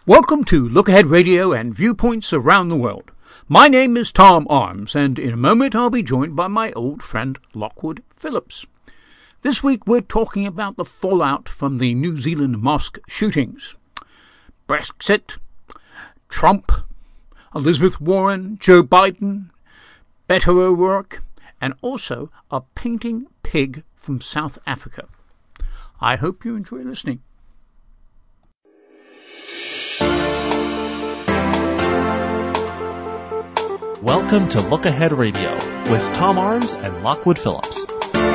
Welcome to Look Ahead Radio and Viewpoints Around the World. My name is Tom Arms, and in a moment I'll be joined by my old friend Lockwood Phillips. This week we're talking about the fallout from the New Zealand mosque shootings. Brexit, Trump, Elizabeth Warren, Joe Biden, Beto O'Rourke, and also a painting pig from South Africa. I hope you enjoy listening. Welcome to Look Ahead Radio with Tom Arms and Lockwood Phillips.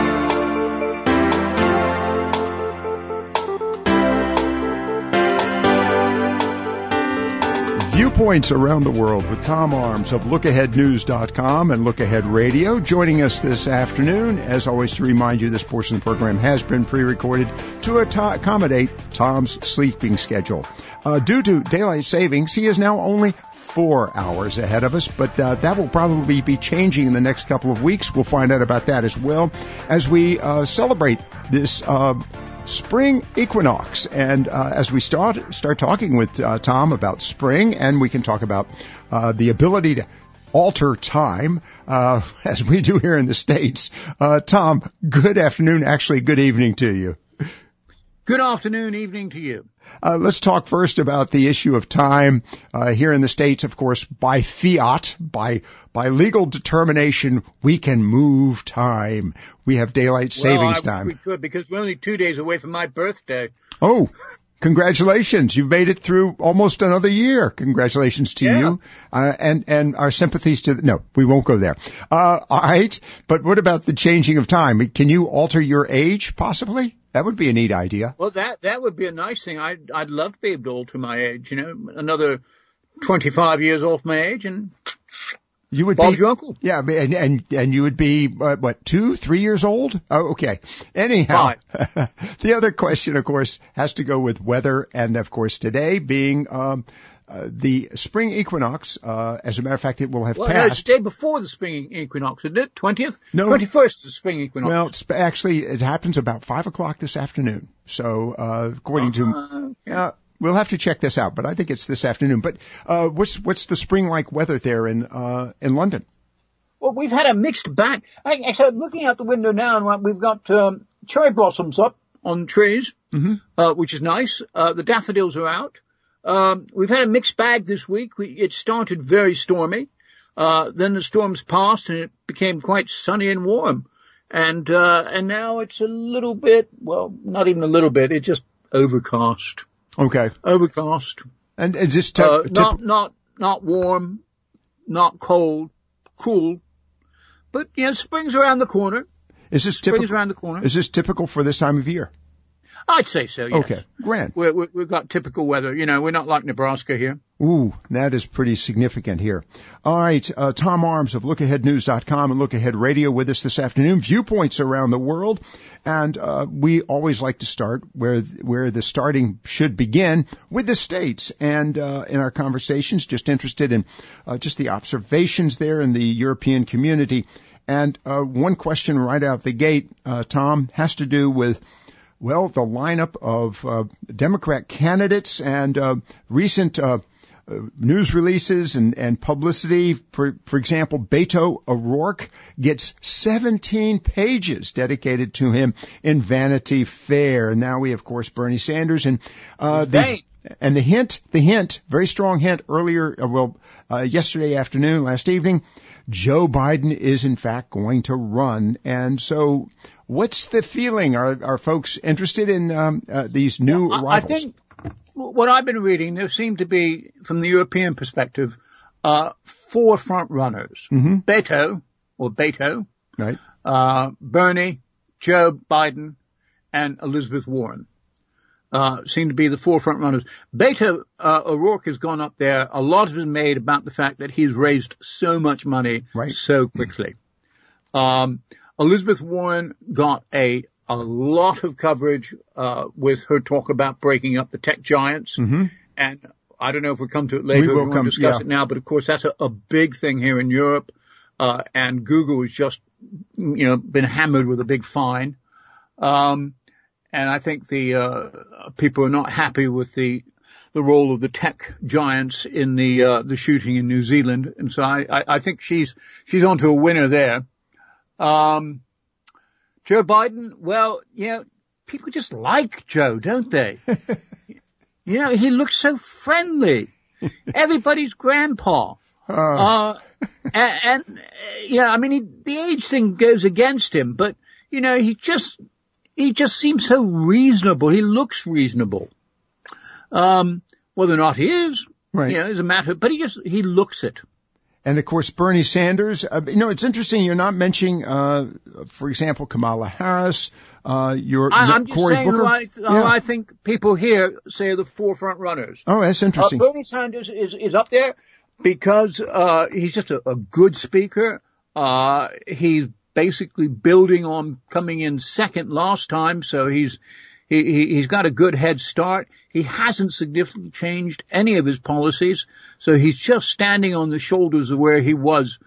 Viewpoints Around the World with Tom Arms of LookAheadNews.com and Look Ahead Radio. Joining us this afternoon, as always, to remind you this portion of the program has been pre-recorded to accommodate Tom's sleeping schedule. Due to daylight savings, he is now only 4 hours ahead of us, but that will probably be changing in the next couple of weeks. We'll find out about that as well as we celebrate this spring equinox. And as we start talking with Tom about spring, and we can talk about the ability to alter time as we do here in the States. Tom, good afternoon, actually good evening to you. Good afternoon, evening to you. Let's talk first about the issue of time here in the States. Of course, by fiat, by legal determination, we can move time. We have daylight savings time. We could, because we're only 2 days away from my birthday. Oh, congratulations! You've made it through almost another year. Congratulations to you, and our sympathies to. No, we won't go there. All right, but what about the changing of time? Can you alter your age, possibly? That would be a neat idea. Well, that would be a nice thing. I'd love to be able to alter my age. You know, another 25 years off my age, and you would Bob's be your uncle. Yeah, and you would be what, 2-3 years old? Oh, okay. Anyhow, the other question, of course, has to go with weather, and of course, today being the spring equinox. As a matter of fact, it will have passed. No, it's the day before the spring equinox, isn't it? 20th? No. 21st is the spring equinox. Well, it happens about 5 o'clock this afternoon. So, according to, we'll have to check this out, but I think it's this afternoon. But, what's the spring-like weather there in London? Well, we've had a mixed bag. Actually, looking out the window now, and we've got, cherry blossoms up on trees, which is nice. The daffodils are out. We've had a mixed bag this week. It started very stormy. Then the storms passed and it became quite sunny and warm. And now it's a little bit, well, not even a little bit. It's just overcast. Okay. Overcast. And just not warm, not cold, cool. But spring's around the corner. Spring's around the corner. Is this typical for this time of year? I'd say so, yes. Okay, grand. We've got typical weather. We're not like Nebraska here. Ooh, that is pretty significant here. All right, Tom Arms of LookAheadNews.com and Look Ahead Radio with us this afternoon. Viewpoints around the world. And we always like to start where the starting should begin, with the States. And in our conversations, just interested in just the observations there in the European community. And one question right out the gate, Tom, has to do with the lineup of Democrat candidates and recent news releases and publicity. For example, Beto O'Rourke gets 17 pages dedicated to him in Vanity Fair. And now we, of course, Bernie Sanders and the hint, very strong hint earlier, yesterday afternoon, last evening, Joe Biden is in fact going to run. And so what's the feeling? Are folks interested in these new arrivals? I think what I've been reading, there seem to be, from the European perspective, 4 front runners. Mm-hmm. Beto, right? Bernie, Joe Biden, and Elizabeth Warren. Seem to be the 4 front runners. Beto O'Rourke has gone up there. A lot has been made about the fact that he's raised so much money so quickly. Elizabeth Warren got a lot of coverage with her talk about breaking up the tech giants. Mm-hmm. And I don't know if we'll come to it later. We won't discuss it now, but of course that's a big thing here in Europe. And Google has just, been hammered with a big fine. And I think the people are not happy with the the role of the tech giants in the shooting in New Zealand. And so I think she's onto a winner there. Joe Biden, well, people just like Joe, don't they? He looks so friendly. Everybody's grandpa. The age thing goes against him, but, he just seems so reasonable. He looks reasonable. Whether or not he is, right, is a matter, but he looks it. And of course, Bernie Sanders, it's interesting you're not mentioning, for example, Kamala Harris, I'm just Cory saying Booker. Who I think people here say are the forefront runners. Oh, that's interesting. Bernie Sanders is up there because, he's just a good speaker. He's basically building on coming in second last time, so he's got a good head start. He hasn't significantly changed any of his policies, so he's just standing on the shoulders of where he was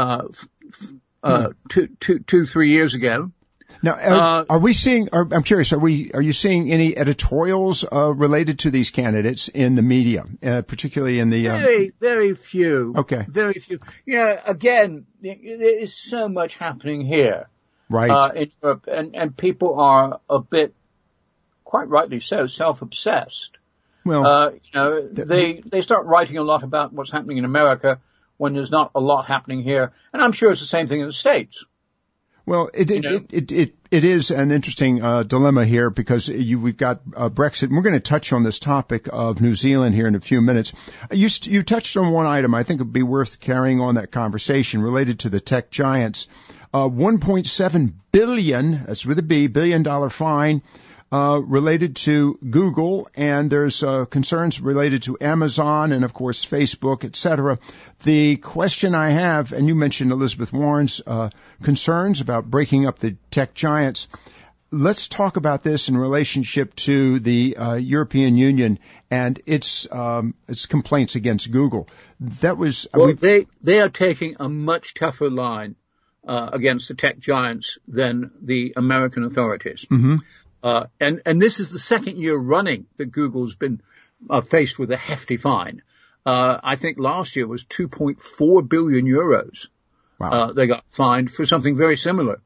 2-3 years ago. Now, are we seeing? I'm curious. Are you seeing any editorials related to these candidates in the media, particularly in the very few? Okay, very few. Again, there is so much happening here, right? In Europe, and people are a bit, quite rightly so, self-obsessed. Well, they start writing a lot about what's happening in America when there's not a lot happening here, and I'm sure it's the same thing in the States. Well, it is an interesting dilemma here because we've got Brexit, and we're going to touch on this topic of New Zealand here in a few minutes. You touched on one item I think would be worth carrying on that conversation related to the tech giants. $1.7 billion, that's with a B, billion-dollar fine related to Google, and there's concerns related to Amazon and, of course, Facebook, etc. The question I have, and you mentioned Elizabeth Warren's concerns about breaking up the tech giants. Let's talk about this in relationship to the European Union and its complaints against Google. That was they are taking a much tougher line against the tech giants than the American authorities. Mm-hmm. And this is the second year running that Google's been faced with a hefty fine. I think last year was 2.4 billion euros. Wow. They got fined for something very similar.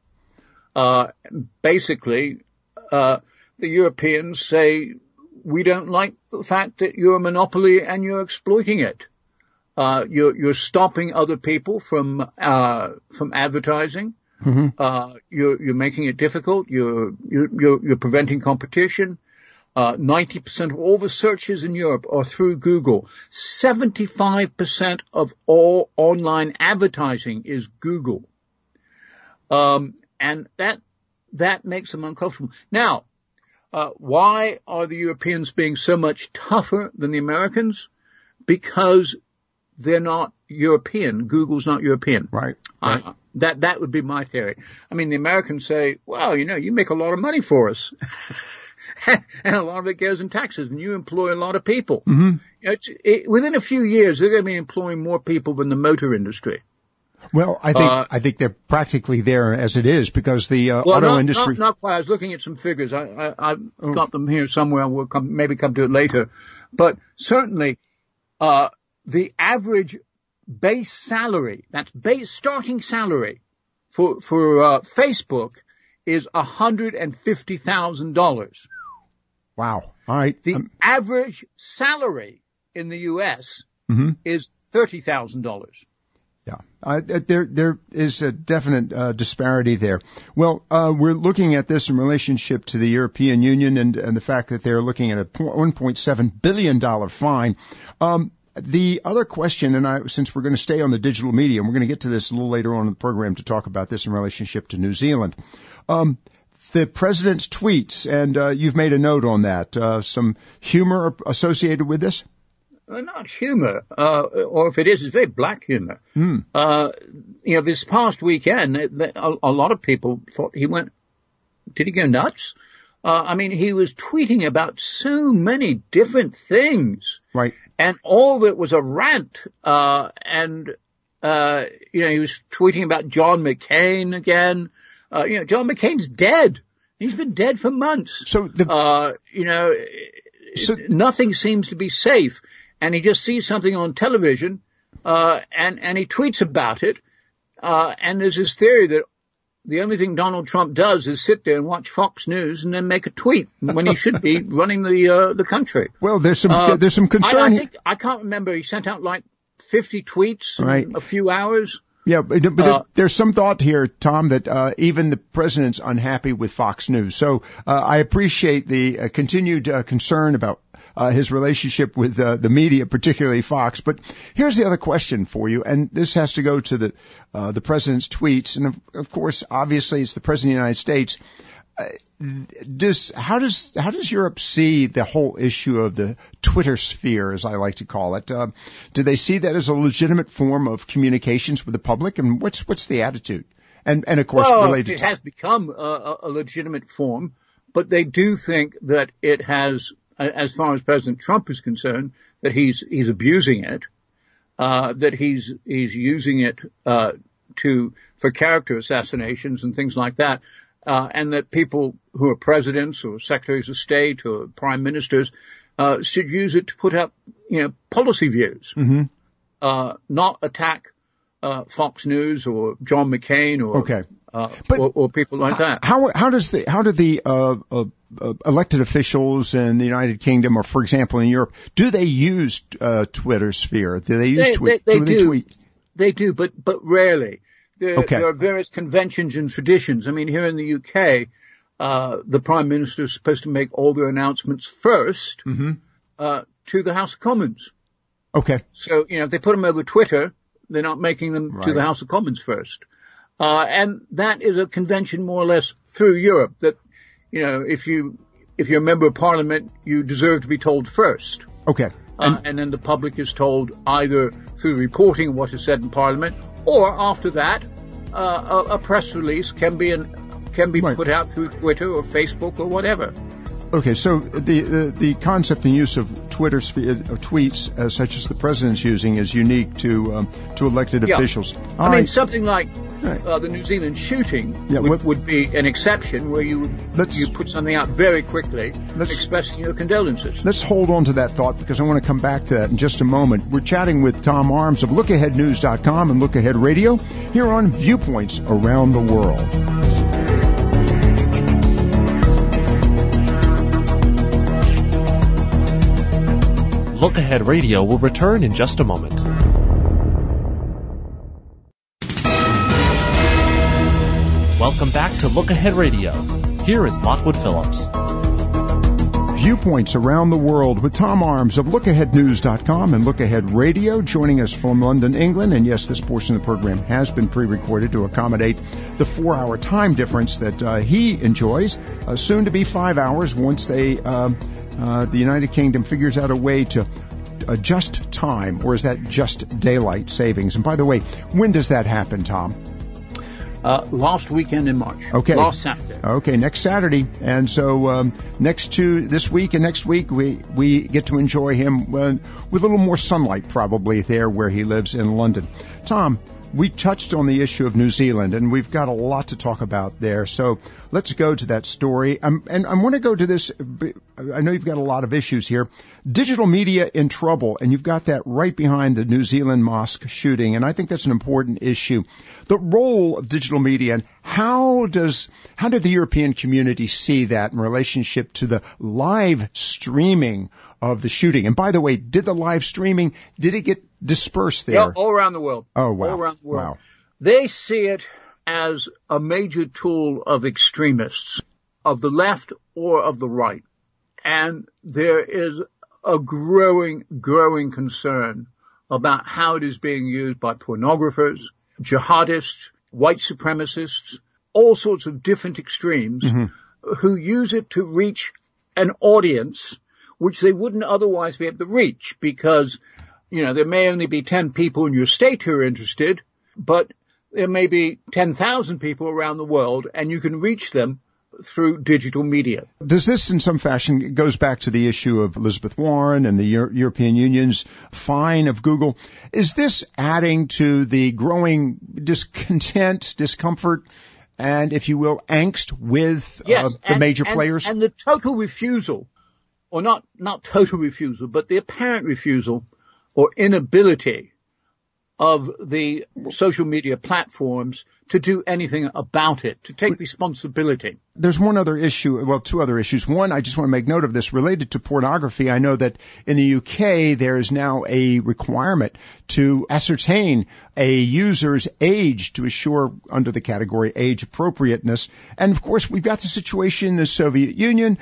Basically, the Europeans say, we don't like the fact that you're a monopoly and you're exploiting it. You're stopping other people from advertising. Mm-hmm. You're making it difficult. You're preventing competition. 90% of all the searches in Europe are through Google. 75% of all online advertising is Google. And that makes them uncomfortable. Now, why are the Europeans being so much tougher than the Americans? Because they're not European. Google's not European. Right. That would be my theory. I mean, the Americans say, well, you make a lot of money for us. And a lot of it goes in taxes, and you employ a lot of people. Mm-hmm. Within a few years, they're going to be employing more people than the motor industry. Well, I think they're practically there as it is because the auto industry. Not quite. I was looking at some figures. I've got them here somewhere. We'll maybe come to it later. But certainly, the average base salary, that's base starting salary for Facebook is $150,000. Wow. All right. The average salary in the U.S. Mm-hmm. is $30,000. Yeah. There is a definite disparity there. Well, we're looking at this in relationship to the European Union and the fact that they're looking at a $1.7 billion fine. The other question, and since we're going to stay on the digital media, and we're going to get to this a little later on in the program to talk about this in relationship to New Zealand. The president's tweets, and you've made a note on that. Some humor associated with this? Not humor, or if it is, it's very black humor. This past weekend, a lot of people thought did he go nuts? He was tweeting about so many different things. Right. And all of it was a rant. He was tweeting about John McCain again. John McCain's dead. He's been dead for months. So nothing seems to be safe. And he just sees something on television, and he tweets about it. And there's this theory that the only thing Donald Trump does is sit there and watch Fox News and then make a tweet when he should be running the country. Well, there's some concern. I can't remember. He sent out like 50 tweets in a few hours. Yeah, but there's some thought here, Tom, that even the president's unhappy with Fox News. So I appreciate the continued concern about his relationship with the media, particularly Fox. But here's the other question for you, and this has to go to the president's tweets. And of course, obviously, it's the president of the United States. How does Europe see the whole issue of the Twitter sphere, as I like to call it? Do they see that as a legitimate form of communications with the public? And what's the attitude? And of course, related it has become a legitimate form, but they do think that it has, as far as President Trump is concerned, that he's abusing it, that he's using it for character assassinations and things like that. And that people who are presidents or secretaries of state or prime ministers should use it to put up, policy views, not attack Fox News or John McCain or people like that. How do the elected officials in the United Kingdom, or for example in Europe, do they use Twitter sphere? Do they use tweet? They do. They do, but rarely. There are various conventions and traditions. I mean, here in the UK, the Prime Minister is supposed to make all their announcements first to the House of Commons. Okay. So, if they put them over Twitter, they're not making them to the House of Commons first. And that is a convention more or less through Europe that, if you're a member of Parliament, you deserve to be told first. Okay. And then the public is told either through reporting what is said in Parliament, or after that, a press release can be put out through Twitter or Facebook or whatever. Okay, so the concept and use of Twitter tweets, such as the president's using, is unique to elected officials. I mean, something like the New Zealand shooting would be an exception where you put something out very quickly expressing your condolences. Let's hold on to that thought because I want to come back to that in just a moment. We're chatting with Tom Arms of LookAheadNews.com and Look Ahead Radio here on Viewpoints Around the World. Look Ahead Radio will return in just a moment. Welcome back to Look Ahead Radio. Here is Lockwood Phillips. Viewpoints Around the World with Tom Arms of LookAheadNews.com and Look Ahead Radio, joining us from London, England. And yes, this portion of the program has been pre-recorded to accommodate the 4-hour time difference that he enjoys, soon to be 5 hours once the United Kingdom figures out a way to adjust time, or is that just daylight savings? And by the way, when does that happen, Tom? Last weekend in March. Okay. Last Saturday. Okay, next Saturday. And so next to this week and next week, we get to enjoy him with a little more sunlight probably there where he lives in London. Tom, we touched on the issue of New Zealand, and we've got a lot to talk about there. So let's go to that story. And I want to go to this. I know you've got a lot of issues here. Digital media in trouble, and you've got that right behind the New Zealand mosque shooting, and I think that's an important issue. The role of digital media, and how did the European community see that in relationship to the live streaming of the shooting? And by the way, did it get dispersed there? Yeah, all around the world. Oh, wow. All around the world. Wow. They see it as a major tool of extremists, of the left or of the right. And there is a growing concern about how it is being used by pornographers, jihadists, white supremacists, all sorts of different extremes who use it to reach an audience which they wouldn't otherwise be able to reach because, there may only be 10 people in your state who are interested, but there may be 10,000 people around the world, and you can reach them through digital media. Does this in some fashion, it goes back to the issue of Elizabeth Warren and the European Union's fine of Google. Is this adding to the growing discomfort, and, if you will, angst with the major players? And the total refusal or not total refusal, but the apparent refusal or inability of the social media platforms to do anything about it, to take responsibility. There's one other issue, well, two other issues. One, I just want to make note of this related to pornography. I know that in the UK, there is now a requirement to ascertain a user's age to assure under the category age appropriateness. And of course, we've got the situation in the Soviet Union,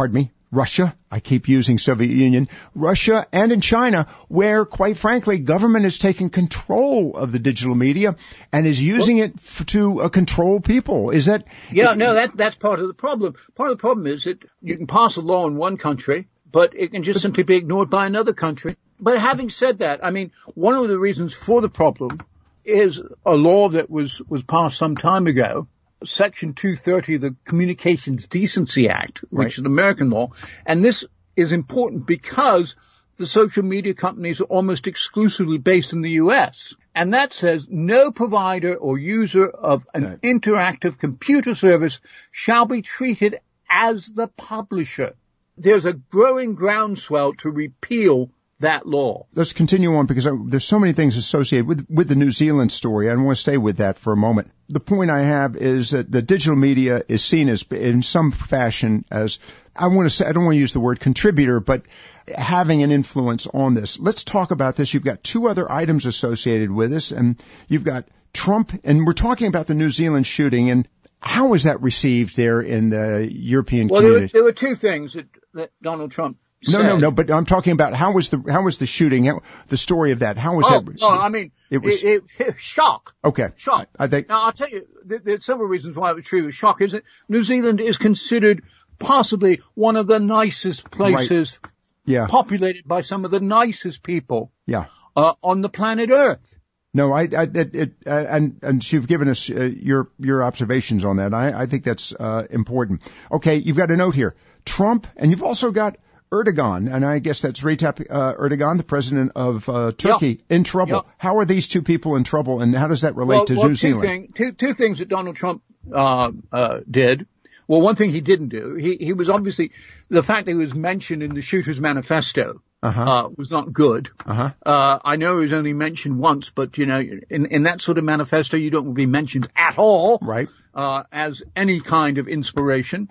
Russia, I keep using Soviet Union, Russia, and in China, where, quite frankly, government has taken control of the digital media and is using it to control people. Is that... Yeah, no, that's part of the problem. Part of the problem is that you can pass a law in one country, but it can just simply be ignored by another country. But having said that, I mean, one of the reasons for the problem is a law that was passed some time ago, Section 230 of the Communications Decency Act, which is an American law. And this is important because the social media companies are almost exclusively based in the U.S. And that says no provider or user of an interactive computer service shall be treated as the publisher. There's a growing groundswell to repeal that law. Let's continue on because there's so many things associated with the New Zealand story. I want to stay with that for a moment. The point I have is that the digital media is seen as, in some fashion, as, I don't want to use the word contributor, but having an influence on this. Let's talk about this. You've got two other items associated with this, and you've got Trump, and we're talking about the New Zealand shooting, and how was that received there in the European community? Well, there were two things that Donald Trump said. No, but I'm talking about how was the shooting, the story of that? How was that? Oh, I mean, it was shock. Okay. Shock. I think. Now, I'll tell you, there's several reasons why it was true. Shock is that New Zealand is considered possibly one of the nicest places populated by some of the nicest people on the planet Earth. No, and you've given us your observations on that. I think that's important. Okay, you've got a note here. Trump, and you've also got Erdogan, and I guess that's Recep Erdogan, the president of Turkey, in trouble. Yeah. How are these two people in trouble, and how does that relate to New Zealand? Two things that Donald Trump did. Well, one thing he didn't do, he was obviously, the fact that he was mentioned in the Shooter's Manifesto was not good. I know he was only mentioned once, but, you know, in that sort of manifesto, you don't want to be mentioned at all. Right. As any kind of inspiration.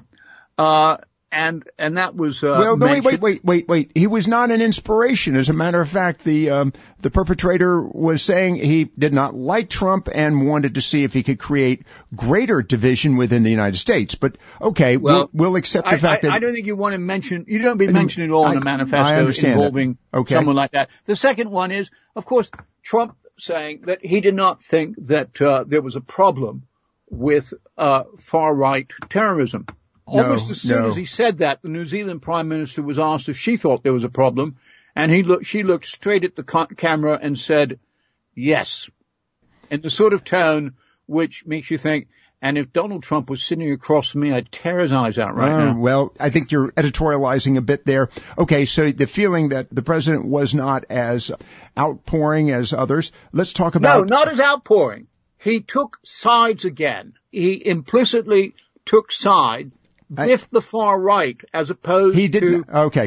And that was, well, wait. He was not an inspiration. As a matter of fact, the perpetrator was saying he did not like Trump and wanted to see if he could create greater division within the United States. But okay, we'll accept the fact that I don't think you want to mention, you don't be mentioned at all in a manifesto involving someone like that. The second one is, of course, Trump saying that he did not think that, there was a problem with, far-right terrorism. Almost as soon as he said that, the New Zealand Prime Minister was asked if she thought there was a problem, and she looked straight at the camera and said, yes, in the sort of tone which makes you think, and if Donald Trump was sitting across from me, I'd tear his eyes out right now. Well, I think you're editorializing a bit there. Okay, so the feeling that the president was not as outpouring as others. Let's talk about... No, not as outpouring. He took sides again. He implicitly took side with the far right, as opposed to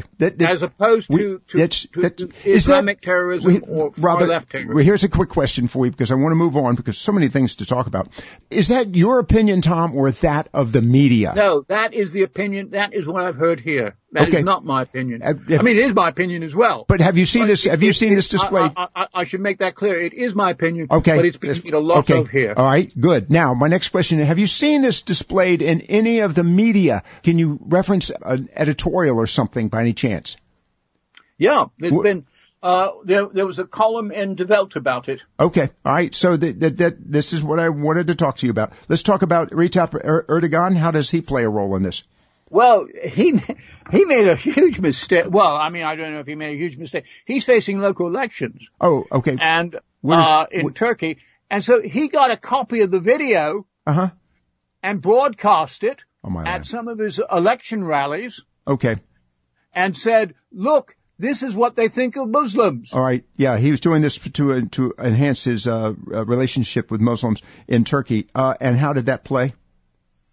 Islamic terrorism or far left terrorism. Here's a quick question for you, because I want to move on, because so many things to talk about. Is that your opinion, Tom, or that of the media? No, that is the opinion. That is what I've heard here. That is not my opinion. I mean, it is my opinion as well. But have you seen this? Have you seen this displayed? I should make that clear. It is my opinion. Okay. But it's being made a lot of here. All right. Good. Now, my next question: have you seen this displayed in any of the media? Can you reference an editorial or something by any chance? Yeah, there's been. There was a column in Die Welt about it. Okay. All right. So this is what I wanted to talk to you about. Let's talk about Recep Erdogan. How does he play a role in this? Well, he made a huge mistake. Well, I mean, I don't know if he made a huge mistake. He's facing local elections. Oh, okay. And, in Turkey. And so he got a copy of the video. And broadcast it at some of his election rallies. Okay. And said, look, this is what they think of Muslims. All right. Yeah. He was doing this to enhance his, relationship with Muslims in Turkey. And how did that play?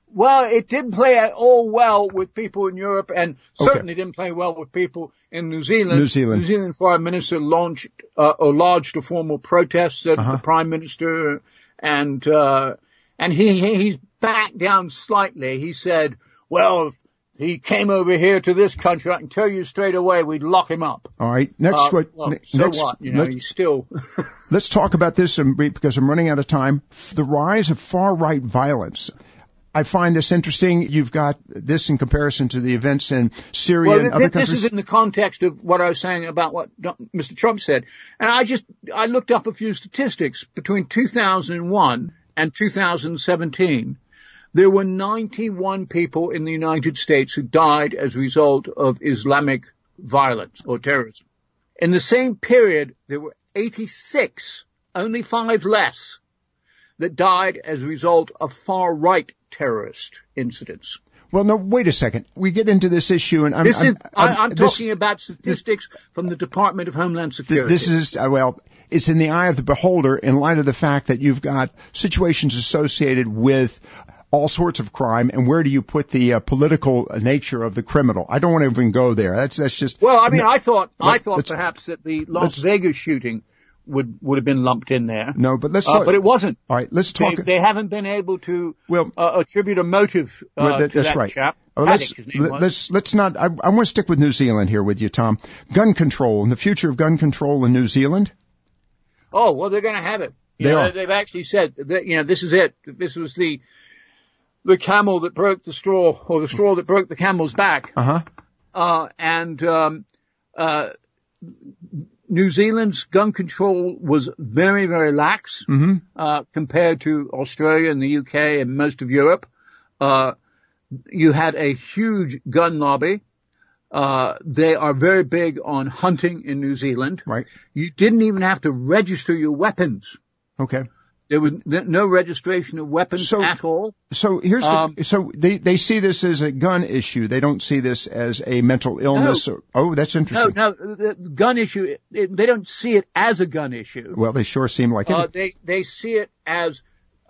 Well, it didn't play at all well with people in Europe, and certainly didn't play well with people in New Zealand. New Zealand Foreign Minister lodged a formal protest at the Prime Minister, and he's backed down slightly. He said, well, if he came over here to this country, I can tell you straight away, we'd lock him up. All right. Next, what? You know, he's still. Let's talk about this because I'm running out of time. The rise of far-right violence. I find this interesting. You've got this in comparison to the events in Syria and other countries. This is in the context of what I was saying about what Mr. Trump said. And I looked up a few statistics. Between 2001 and 2017, there were 91 people in the United States who died as a result of Islamic violence or terrorism. In the same period, there were 86, only 5 less, that died as a result of far-right terrorist incidents. Well, no, wait a second. We get into this issue, and I'm talking about statistics from the Department of Homeland Security. This is, it's in the eye of the beholder in light of the fact that you've got situations associated with all sorts of crime, and where do you put the political nature of the criminal? I don't want to even go there. That's just. Well, I mean, I thought perhaps that the Las Vegas shooting would have been lumped in there. No, but but it wasn't. All right, let's talk. They haven't been able to attribute a motive to that right. chap. Let's not. I want to stick with New Zealand here with you, Tom. Gun control and the future of gun control in New Zealand. Oh well, they're going to have it. They've actually said that. This is it. This was the camel that broke the straw, or the straw that broke the camel's back. New Zealand's gun control was very, very lax, compared to Australia and the UK and most of Europe. You had a huge gun lobby. They are very big on hunting in New Zealand. Right. You didn't even have to register your weapons. Okay. There was no registration of weapons at all. So here's so they see this as a gun issue. They don't see this as a mental illness. That's interesting. No, the gun issue, they don't see it as a gun issue. Well, they sure seem like it. They see it as,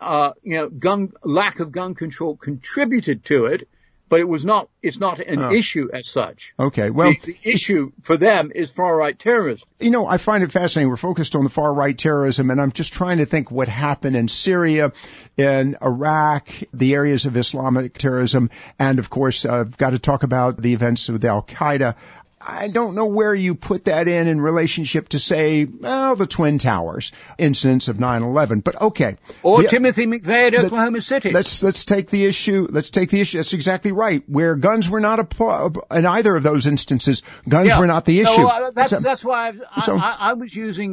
lack of gun control contributed to it. But it's not an issue as such. Okay, well. The issue for them is far-right terrorism. I find it fascinating. We're focused on the far-right terrorism, and I'm just trying to think what happened in Syria, in Iraq, the areas of Islamic terrorism, and of course, I've got to talk about the events with Al-Qaeda. I don't know where you put that in relationship to, say, the Twin Towers incidents of 9/11, but okay. Or Timothy McVeigh at Oklahoma City. Let's take the issue. That's exactly right. Where guns were not in either of those instances, guns were not the issue. No, that's why I was using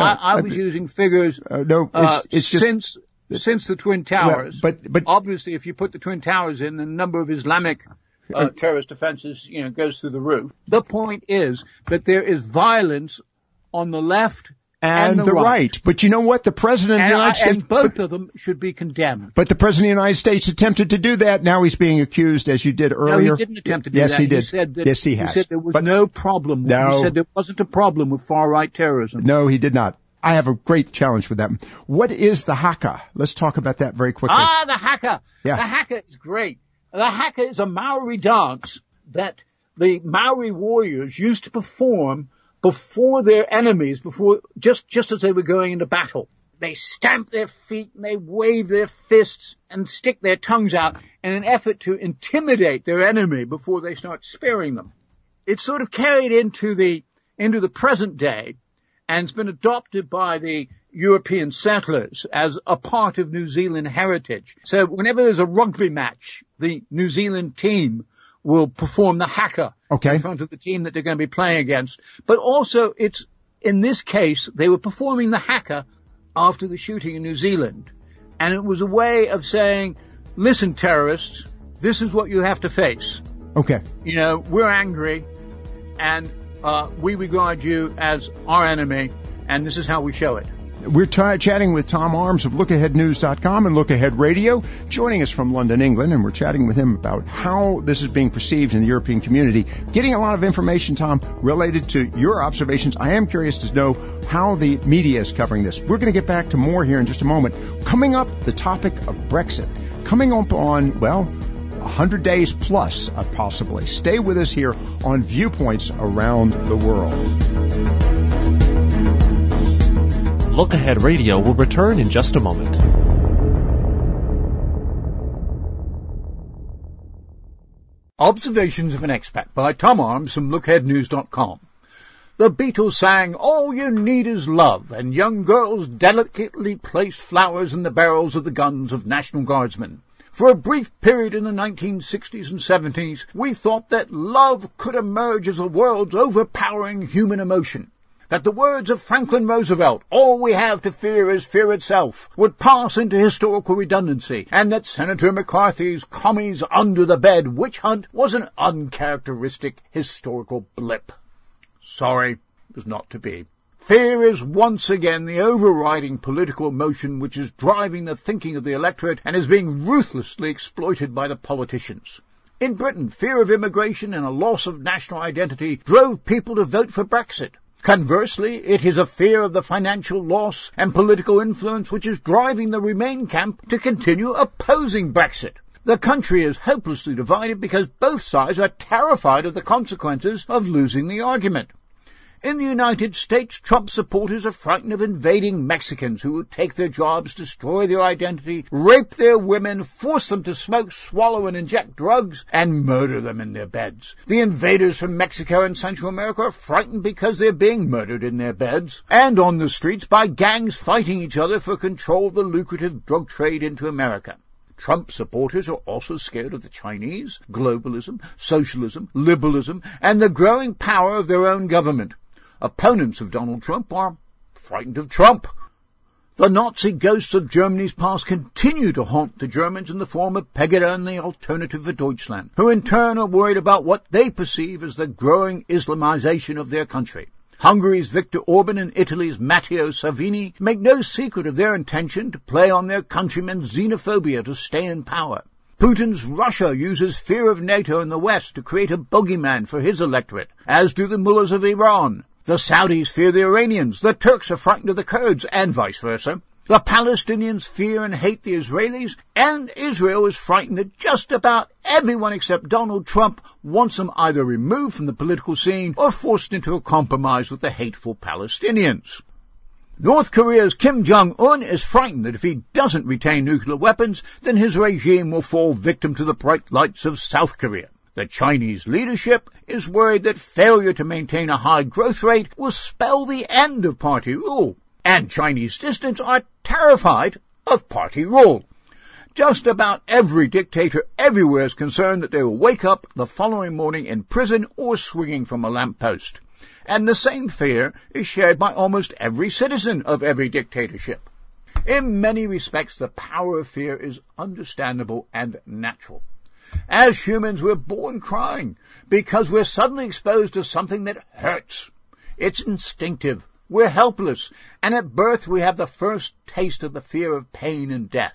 figures. It's just since the Twin Towers. But obviously, if you put the Twin Towers in, the number of Islamic terrorist offenses, goes through the roof. The point is that there is violence on the left and the right. But you know what? The President of the United States... And both of them should be condemned. But the President of the United States attempted to do that. Now he's being accused, as you did earlier. No, he didn't attempt to do that. Yes, he did. Yes, he has. He said there was no problem. No. He said there wasn't a problem with far-right terrorism. No, he did not. I have a great challenge with that. What is the haka? Let's talk about that very quickly. The haka. Yeah. The haka is great. The haka is a Maori dance that the Maori warriors used to perform before their enemies, just as they were going into battle. They stamp their feet and they wave their fists and stick their tongues out in an effort to intimidate their enemy before they start spearing them. It's sort of carried into the present day, and it's been adopted by the European settlers as a part of New Zealand heritage. So whenever there's a rugby match, the New Zealand team will perform the haka in front of the team that they're going to be playing against. But also, in this case, they were performing the haka after the shooting in New Zealand. And it was a way of saying, listen, terrorists, this is what you have to face. Okay. We're angry, and we regard you as our enemy, and this is how we show it. We're chatting with Tom Arms of LookAheadNews.com and Look Ahead Radio, joining us from London, England, and we're chatting with him about how this is being perceived in the European community. Getting a lot of information, Tom, related to your observations. I am curious to know how the media is covering this. We're going to get back to more here in just a moment. Coming up, the topic of Brexit. coming up on, 100 days plus, possibly. Stay with us here on Viewpoints Around the World. Look Ahead Radio will return in just a moment. Observations of an Expat by Tom Arms from LookAheadNews.com. The Beatles sang "All You Need Is Love," and young girls delicately placed flowers in the barrels of the guns of National Guardsmen. For a brief period in the 1960s and 70s, we thought that love could emerge as the world's overpowering human emotion. That the words of Franklin Roosevelt, "All we have to fear is fear itself," would pass into historical redundancy, and that Senator McCarthy's commies under the bed witch hunt was an uncharacteristic historical blip. Sorry, it was not to be. Fear is once again the overriding political emotion which is driving the thinking of the electorate and is being ruthlessly exploited by the politicians. In Britain, fear of immigration and a loss of national identity drove people to vote for Brexit. Conversely, it is a fear of the financial loss and political influence which is driving the Remain camp to continue opposing Brexit. The country is hopelessly divided because both sides are terrified of the consequences of losing the argument. In the United States, Trump supporters are frightened of invading Mexicans who will take their jobs, destroy their identity, rape their women, force them to smoke, swallow and inject drugs, and murder them in their beds. The invaders from Mexico and Central America are frightened because they're being murdered in their beds and on the streets by gangs fighting each other for control of the lucrative drug trade into America. Trump supporters are also scared of the Chinese, globalism, socialism, liberalism, and the growing power of their own government. Opponents of Donald Trump are frightened of Trump. The Nazi ghosts of Germany's past continue to haunt the Germans in the form of Pegida and the Alternative for Deutschland, who in turn are worried about what they perceive as the growing Islamization of their country. Hungary's Viktor Orban and Italy's Matteo Salvini make no secret of their intention to play on their countrymen's xenophobia to stay in power. Putin's Russia uses fear of NATO in the West to create a bogeyman for his electorate, as do the mullahs of Iran. The Saudis fear the Iranians, the Turks are frightened of the Kurds, and vice versa. The Palestinians fear and hate the Israelis, and Israel is frightened that just about everyone except Donald Trump wants them either removed from the political scene or forced into a compromise with the hateful Palestinians. North Korea's Kim Jong-un is frightened that if he doesn't retain nuclear weapons, then his regime will fall victim to the bright lights of South Korea. The Chinese leadership is worried that failure to maintain a high growth rate will spell the end of party rule, and Chinese dissidents are terrified of party rule. Just about every dictator everywhere is concerned that they will wake up the following morning in prison or swinging from a lamppost. And the same fear is shared by almost every citizen of every dictatorship. In many respects, the power of fear is understandable and natural. As humans, we're born crying because we're suddenly exposed to something that hurts. It's instinctive. We're helpless. And at birth, we have the first taste of the fear of pain and death.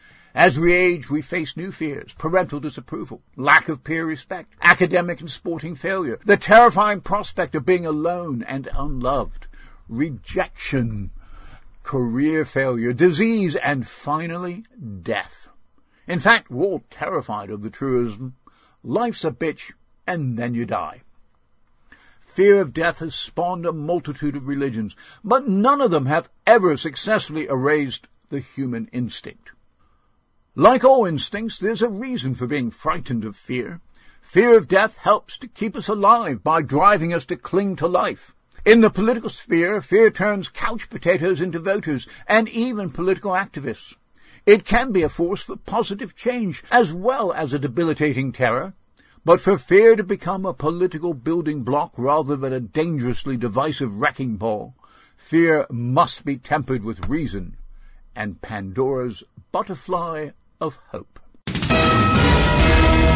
As we age, we face new fears: parental disapproval, lack of peer respect, academic and sporting failure, the terrifying prospect of being alone and unloved, rejection, career failure, disease, and finally, death. In fact, we're all terrified of the truism, life's a bitch, and then you die. Fear of death has spawned a multitude of religions, but none of them have ever successfully erased the human instinct. Like all instincts, there's a reason for being frightened of fear. Fear of death helps to keep us alive by driving us to cling to life. In the political sphere, fear turns couch potatoes into voters and even political activists. It can be a force for positive change as well as a debilitating terror. But for fear to become a political building block rather than a dangerously divisive wrecking ball, fear must be tempered with reason and Pandora's butterfly of hope.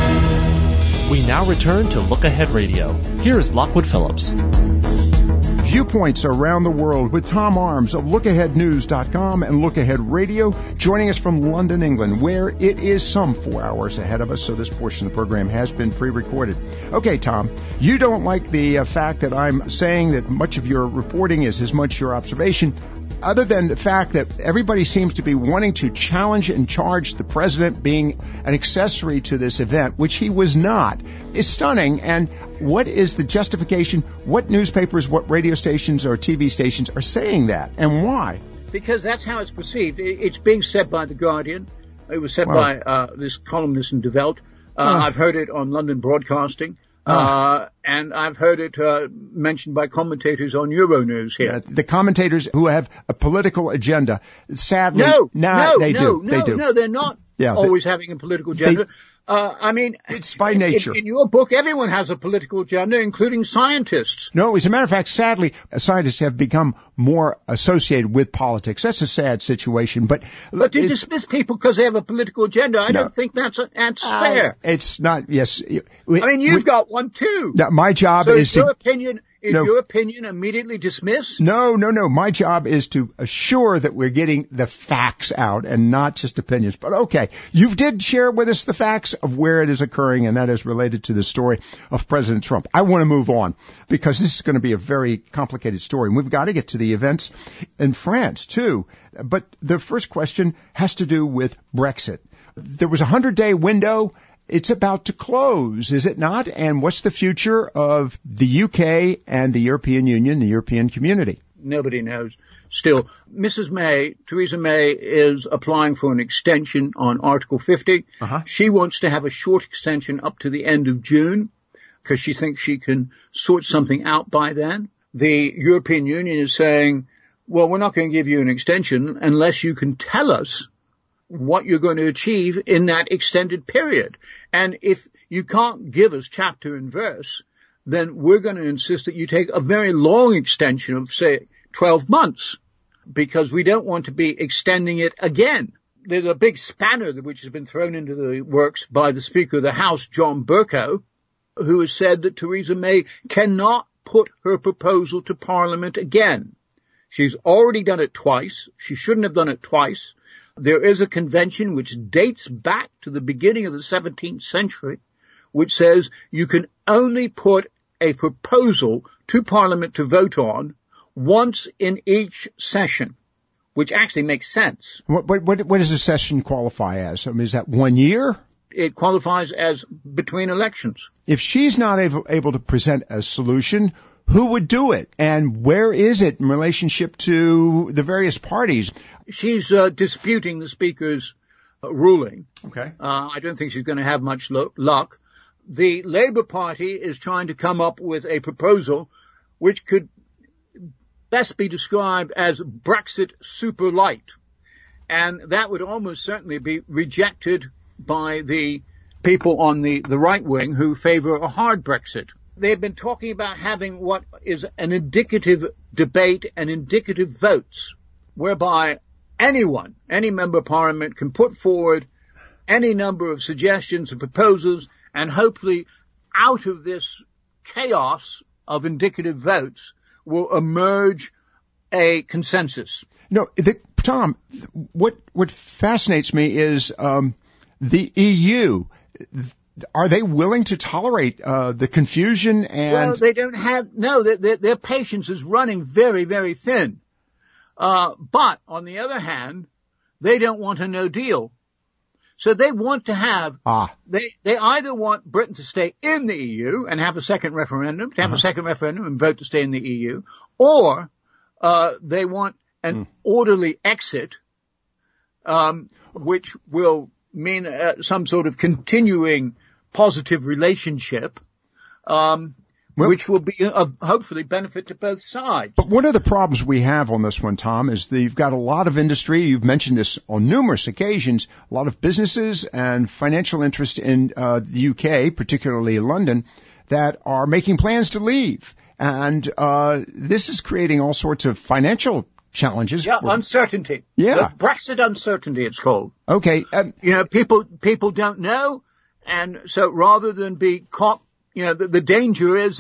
We now return to Look Ahead Radio. Here is Lockwood Phillips. Viewpoints Around the World with Tom Arms of LookAheadNews.com and Look Ahead Radio, joining us from London, England, where it is some 4 hours ahead of us, so this portion of the program has been pre-recorded. Okay, Tom, you don't like the fact that I'm saying that much of your reporting is as much your observation, other than the fact that everybody seems to be wanting to challenge and charge the president being an accessory to this event, which he was not, is stunning. And what is the justification? What newspapers, what radio stations or TV stations are saying that, and why? Because that's how it's perceived. It's being said by The Guardian. It was said by this columnist in De Welt. I've heard it on London Broadcasting. And I've heard it mentioned by commentators on Euronews here. The commentators who have a political agenda, sadly, they do. No, they're not always having a political agenda. I mean, it's by nature. In your book, everyone has a political agenda, including scientists. No, as a matter of fact, sadly, scientists have become more associated with politics. That's a sad situation. But to dismiss people because they have a political agenda, I don't think that's fair. It's not. Yes. I mean, you've got one too. My job is your opinion. Is your opinion immediately dismissed? No. My job is to assure that we're getting the facts out and not just opinions. But okay, you did share with us the facts of where it is occurring, and that is related to the story of President Trump. I want to move on because this is going to be a very complicated story, and we've got to get to the events in France too. But the first question has to do with Brexit. There was a 100-day window. It's about to close, is it not? And what's the future of the UK and the European Union, the European community? Nobody knows. Still, Theresa May is applying for an extension on Article 50. She wants to have a short extension up to the end of June because she thinks she can sort something out by then. The European Union is saying, well, we're not going to give you an extension unless you can tell us what you're going to achieve in that extended period. And if you can't give us chapter and verse, then we're going to insist that you take a very long extension of, say, 12 months, because we don't want to be extending it again. There's a big spanner which has been thrown into the works by the Speaker of the House, John Bercow, who has said that Theresa May cannot put her proposal to Parliament again. She's already done it twice. She shouldn't have done it twice. There is a convention which dates back to the beginning of the 17th century, which says you can only put a proposal to Parliament to vote on once in each session, which actually makes sense. What does a session qualify as? I mean, is that 1 year? It qualifies as between elections. If she's not able to present a solution, who would do it? And where is it in relationship to the various parties? She's disputing the Speaker's ruling. Okay. I don't think she's going to have much luck. The Labour Party is trying to come up with a proposal which could best be described as Brexit super light. And that would almost certainly be rejected by the people on the right wing who favour a hard Brexit. They've been talking about having what is an indicative debate and indicative votes, whereby anyone, any member of Parliament can put forward any number of suggestions and proposals, and hopefully out of this chaos of indicative votes will emerge a consensus. No, Tom, what fascinates me is the EU. Are they willing to tolerate the confusion and... Well, they don't have... No, their patience is running very, very thin. But, on the other hand, they don't want a no deal. So they want to have... They either want Britain to stay in the EU and have a second referendum, and vote to stay in the EU, or they want an orderly exit, which will mean some sort of continuing positive relationship, which will be of hopefully benefit to both sides. But one of the problems we have on this one, Tom, is that you've got a lot of industry. You've mentioned this on numerous occasions, a lot of businesses and financial interest in the UK, particularly London, that are making plans to leave. And this is creating all sorts of financial challenges. Yeah, uncertainty. Yeah. Brexit uncertainty, it's called. Okay. People don't know. And so rather than be caught, the danger is that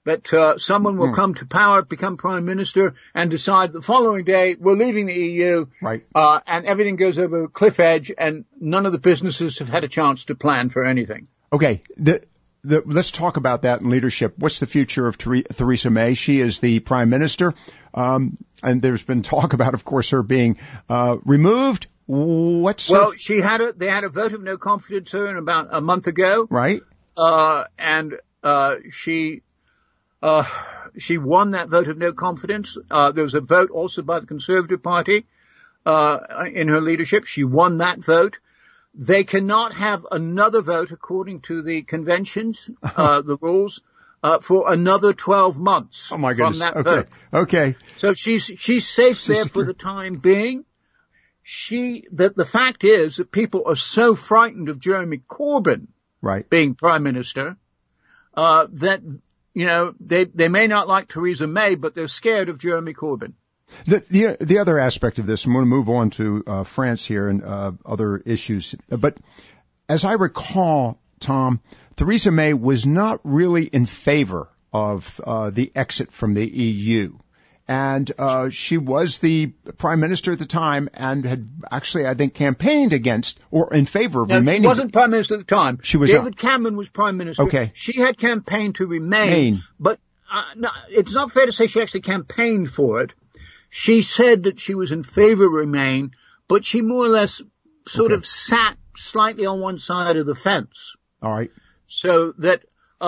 that someone will come to power, become prime minister, and decide the following day we're leaving the EU, right? And everything goes over a cliff edge, and none of the businesses have had a chance to plan for anything. Okay, let's talk about that in leadership. What's the future of Theresa May? She is the prime minister, and there's been talk about, of course, her being removed. They had a vote of no confidence in her about a month ago, right? And she won that vote of no confidence. There was a vote also by the Conservative Party in her leadership. She won that vote. They cannot have another vote according to the conventions, the rules, for another 12 months. Oh my goodness. From that vote. Okay. So she's safe there for the time being. The fact is that people are so frightened of Jeremy Corbyn being prime minister, that, they may not like Theresa May, but they're scared of Jeremy Corbyn. The other aspect of this, I'm going to move on to France here and other issues. But as I recall, Tom, Theresa May was not really in favor of the exit from the EU. And she was the prime minister at the time and had actually, I think, campaigned against or in favor of remaining. She wasn't prime minister at the time. David Cameron was prime minister. Okay. She had campaigned to remain. But no, it's not fair to say she actually campaigned for it. She said that she was in favor of remain, but she more or less sort of sat slightly on one side of the fence. All right. So that,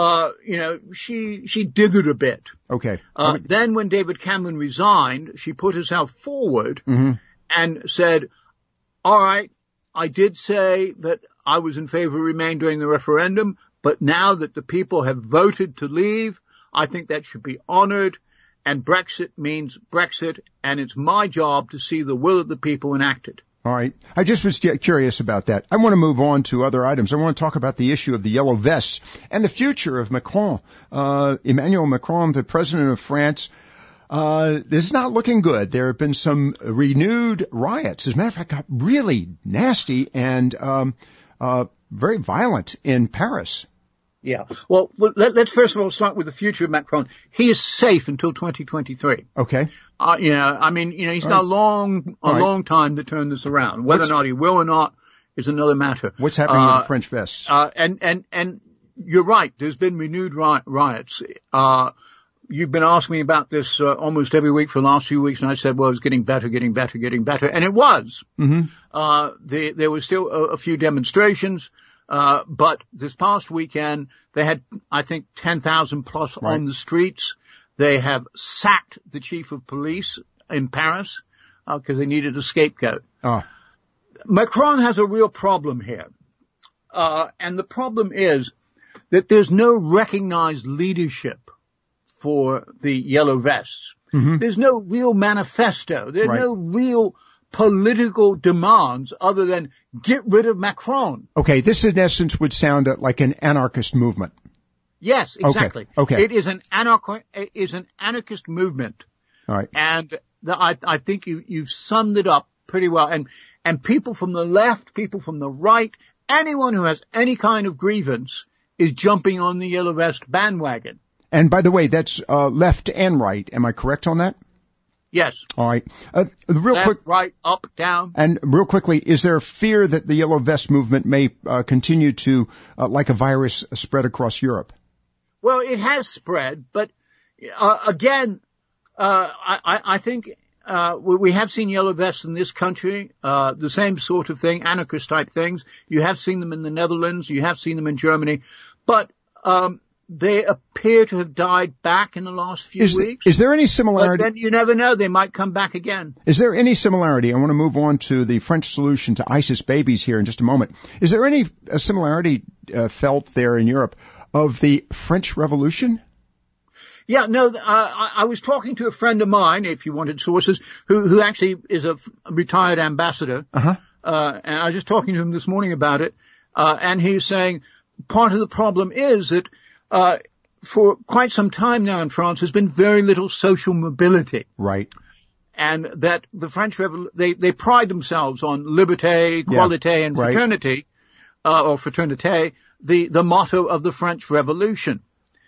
she dithered a bit. Okay. Then when David Cameron resigned, she put herself forward and said, all right, I did say that I was in favor of remain during the referendum, but now that the people have voted to leave, I think that should be honored. And Brexit means Brexit, and it's my job to see the will of the people enacted. All right. I just was curious about that. I want to move on to other items. I want to talk about the issue of the yellow vests and the future of Macron. Emmanuel Macron, the president of France, this is not looking good. There have been some renewed riots. As a matter of fact, really nasty and very violent in Paris. Yeah. Well, let's first of all start with the future of Macron. He is safe until 2023. Okay. He's got a long time to turn this around. Whether or not he will or not is another matter. What's happening with the French vests? And you're right. There's been renewed riots. You've been asking me about this almost every week for the last few weeks, and I said, well, it's getting better, and it was. Mm-hmm. There was still a few demonstrations. But this past weekend, they had, I think, 10,000 plus on the streets. They have sacked the chief of police in Paris, because they needed a scapegoat. Macron has a real problem here. And the problem is that there's no recognized leadership for the yellow vests. Mm-hmm. There's no real manifesto. There's no real political demands other than get rid of Macron. Okay, this in essence would sound like an anarchist movement. Yes, exactly. Okay. It is an anarchist movement. All right. And I think you've summed it up pretty well. And people from the left, people from the right, anyone who has any kind of grievance is jumping on the yellow vest bandwagon. And by the way, that's left and right. Am I correct on that? Yes. All right. Left, right, up, down. And real quickly, is there a fear that the yellow vest movement may continue to, like a virus, spread across Europe? Well, it has spread, but again, I think we have seen yellow vests in this country, the same sort of thing, anarchist type things. You have seen them in the Netherlands, you have seen them in Germany, but they appear to have died back in the last few weeks. Is there any similarity? But then you never know. They might come back again. Is there any similarity? I want to move on to the French solution to ISIS babies here in just a moment. Is there any similarity felt there in Europe of the French Revolution? Yeah, no, I was talking to a friend of mine, if you wanted sources, who actually is a retired ambassador. And I was just talking to him this morning about it. And he's saying part of the problem is that for quite some time now in France, there's been very little social mobility. Right. And that the French they pride themselves on liberté, equalité, and fraternity, or fraternité, the motto of the French Revolution.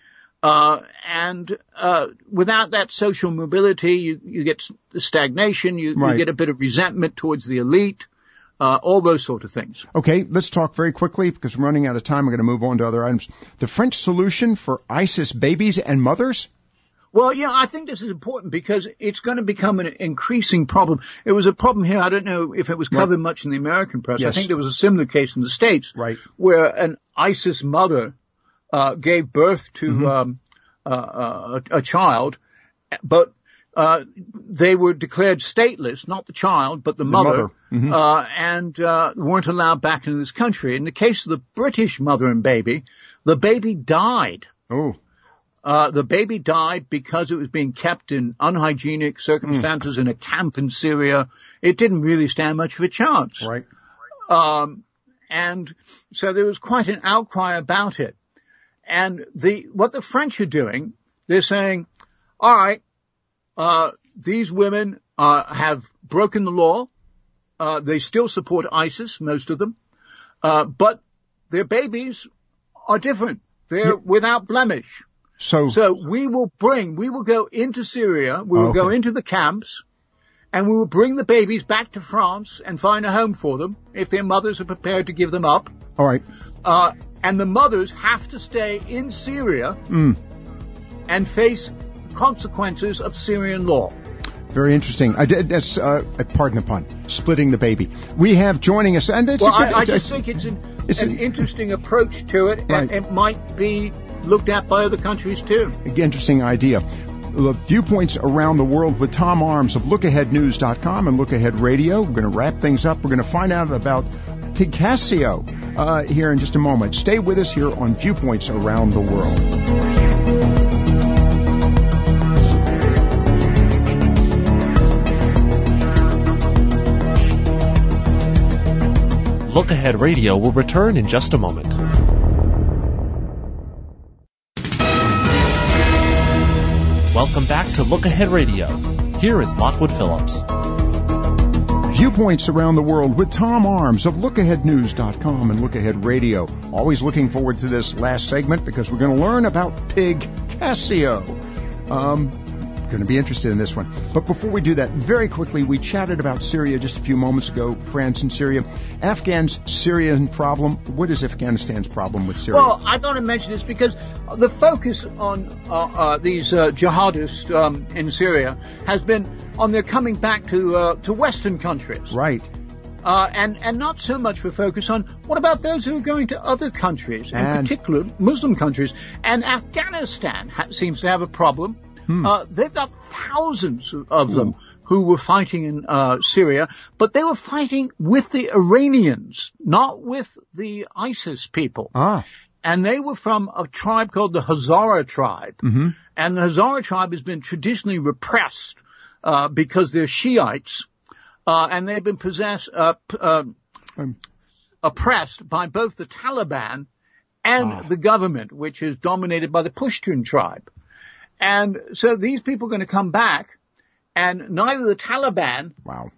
And without that social mobility, you get stagnation, you get a bit of resentment towards the elite, all those sort of things. Okay, let's talk very quickly because we're running out of time. We're going to move on to other items. The French solution for ISIS babies and mothers? Well, yeah, I think this is important because it's going to become an increasing problem. It was a problem here. I don't know if it was covered much in the American press. Yes. I think there was a similar case in the States, right, where an ISIS mother gave birth to a child, but they were declared stateless, not the child, but the mother. And weren't allowed back into this country. In the case of the British mother and baby, the baby died. Oh. The baby died because it was being kept in unhygienic circumstances in a camp in Syria. It didn't really stand much of a chance. Right. And so there was quite an outcry about it. And what the French are doing, they're saying, all right, these women have broken the law. They still support ISIS, most of them. But their babies are different. They're without blemish. So we will go into Syria, we will go into the camps, and we will bring the babies back to France and find a home for them if their mothers are prepared to give them up. All right. And the mothers have to stay in Syria and face the consequences of Syrian law. Very interesting. That's, pardon the pun, splitting the baby. We have joining us, and I just think it's an interesting approach to it, and it might be looked at by other countries too. Interesting idea. Viewpoints around the world with Tom Arms of LookAheadNews.com and Look Ahead Radio. We're going to wrap things up. We're going to find out about Picasso here in just a moment. Stay with us here on Viewpoints Around the World. Look Ahead Radio will return in just a moment. Welcome back to Look Ahead Radio. Here is Lockwood Phillips. Viewpoints Around the World with Tom Arms of LookAheadNews.com and Look Ahead Radio. Always looking forward to this last segment because we're going to learn about Picasso. Going to be interested in this one. But before we do that, very quickly, we chatted about Syria just a few moments ago, France and Syria. Afghans' Syrian problem. What is Afghanistan's problem with Syria? Well, I thought I'd mention this because the focus on these jihadists in Syria has been on their coming back to Western countries. Right. And not so much for focus on what about those who are going to other countries, in particular Muslim countries. And Afghanistan seems to have a problem. They've got thousands of them who were fighting in Syria, but they were fighting with the Iranians, not with the ISIS people. And they were from a tribe called the Hazara tribe. And the Hazara tribe has been traditionally repressed because they're Shiites, and they've been oppressed by both the Taliban and the government, which is dominated by the Pushtun tribe. And so these people are going to come back, and neither the Taliban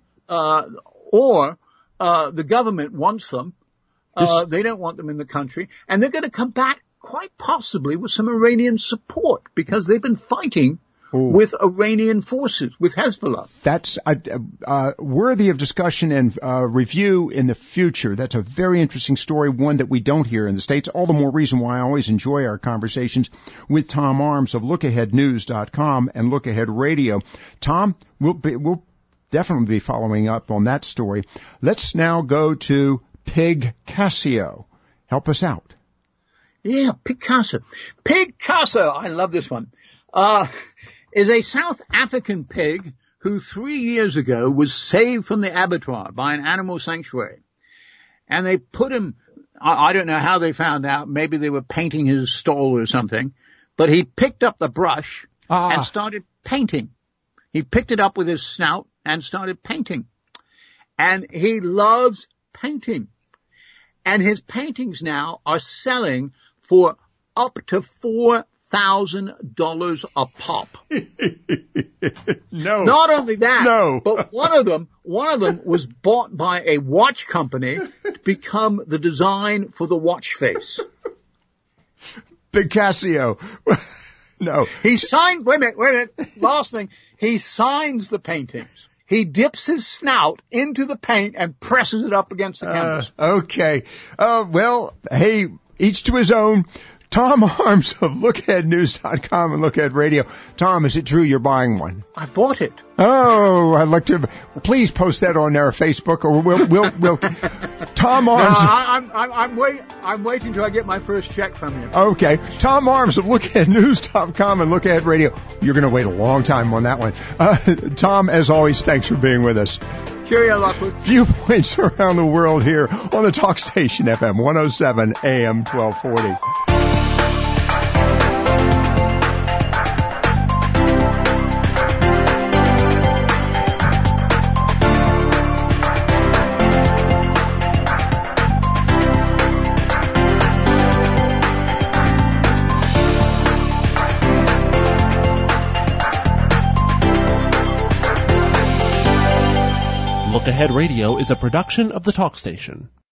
or the government wants them. They don't want them in the country. And they're going to come back quite possibly with some Iranian support because they've been fighting with Iranian forces, with Hezbollah. That's worthy of discussion and review in the future. That's a very interesting story, one that we don't hear in the States. All the more reason why I always enjoy our conversations with Tom Arms of LookAheadNews.com and Look Ahead Radio. Tom, we'll definitely be following up on that story. Let's now go to Picasso. Help us out. Yeah, Picasso. Picasso, I love this one. Is a South African pig who 3 years ago was saved from the abattoir by an animal sanctuary. And they put him, I don't know how they found out, maybe they were painting his stall or something, but he picked up the brush and started painting. He picked it up with his snout and started painting. And he loves painting. And his paintings now are selling for up to $4,000 a pop. No. Not only that, no. but one of them was bought by a watch company to become the design for the watch face. Picasso. No. He signed, wait a minute, last thing. He signs the paintings. He dips his snout into the paint and presses it up against the canvas. Okay. Well, hey, each to his own. Tom Arms of LookAheadNews.com and Look Ahead Radio. Tom, is it true you're buying one? I bought it. Oh, I'd like to. Please post that on our Facebook, or we'll. Tom Arms. No, I'm waiting till I get my first check from you. Okay, Tom Arms of LookAheadNews.com and Look Ahead Radio. You're going to wait a long time on that one. Tom, as always, thanks for being with us. Cheerio, Lockwood. Viewpoints around the world here on the Talk Station FM 107 AM 1240. Look Ahead Radio is a production of the Talk Station.